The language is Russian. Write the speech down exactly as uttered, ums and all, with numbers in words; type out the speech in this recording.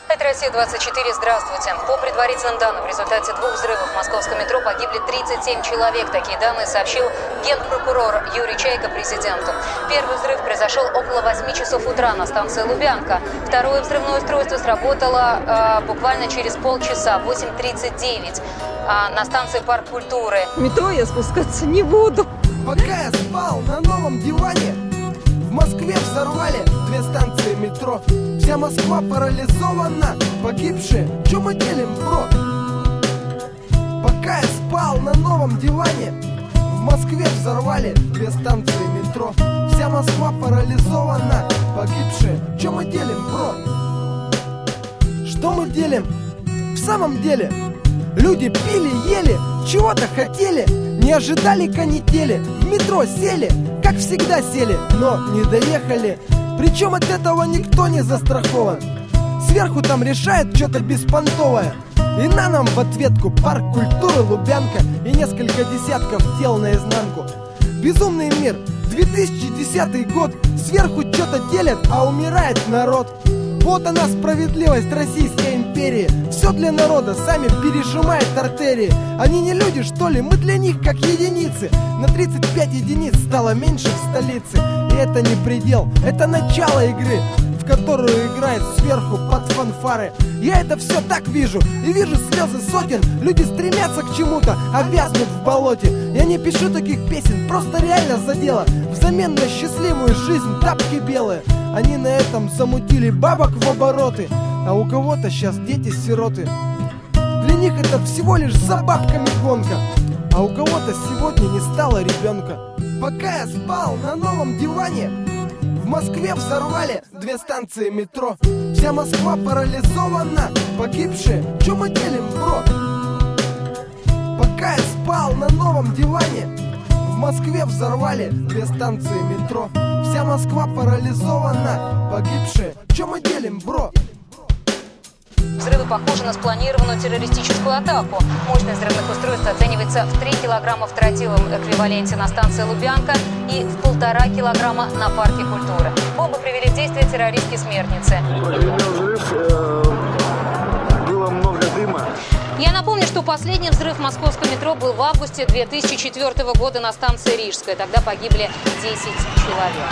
Это Россия двадцать четыре. Здравствуйте. По предварительным данным, в результате двух взрывов в московском метро погибли тридцать семь человек. Такие данные сообщил генпрокурор Юрий Чайка президенту. Первый взрыв произошел около восьми часов утра на станции Лубянка. Второе взрывное устройство сработало э, буквально через полчаса, в восемь тридцать девять, э, на станции Парк культуры. В метро я спускаться не буду. Пока я спал на новом диване, в Москве взорвали две станции метро. Вся Москва парализована, погибшие, чё мы делим, бро? Пока я спал на новом диване, в Москве взорвали две станции метро. Вся Москва парализована, погибшие, чё мы делим, бро? Что мы делим? В самом деле, люди пили, ели, чего-то хотели, не ожидали канители, в метро сели, как всегда сели, но не доехали. Причем от этого никто не застрахован. Сверху там решает что-то беспонтовое. И на нам в ответку парк культуры, Лубянка и несколько десятков тел наизнанку. Безумный мир, две тысячи десятый год. Сверху что-то делят, а умирает народ. Вот она справедливость Российской империи. Все для народа, сами пережимают артерии. Они не люди, что ли? Мы для них как единицы. На тридцать пять единиц стало меньше в столице. И это не предел, это начало игры, в которую играет сверху под фанфары. Я это все так вижу, и вижу слезы сотен. Люди стремятся к чему-то, а вязнут в болоте. Я не пишу таких песен, просто реально задело. Взамен на счастливую жизнь тапки белые. Они на этом замутили бабок в обороты. А у кого-то сейчас дети-сироты. Для них это всего лишь за бабками гонка. А у кого-то сегодня не стало ребенка. Пока я спал на новом диване, в Москве взорвали две станции метро. Вся Москва парализована, погибшие, чё мы делим, бро? Пока я спал на новом диване, в Москве взорвали две станции метро. Вся Москва парализована, погибшие, чё мы делим, бро? Взрывы похожи на спланированную террористическую атаку. Мощность взрывных устройств оценивается в три килограмма в тротиловом эквиваленте на станции Лубянка и в полтора килограмма на парке культуры. Бомбы привели в действие террористки смертницы. Взрыв, э, было много дыма. Я напомню, что последний взрыв в московском метро был в августе две тысячи четвёртого года на станции Рижская. Тогда погибли десять человек.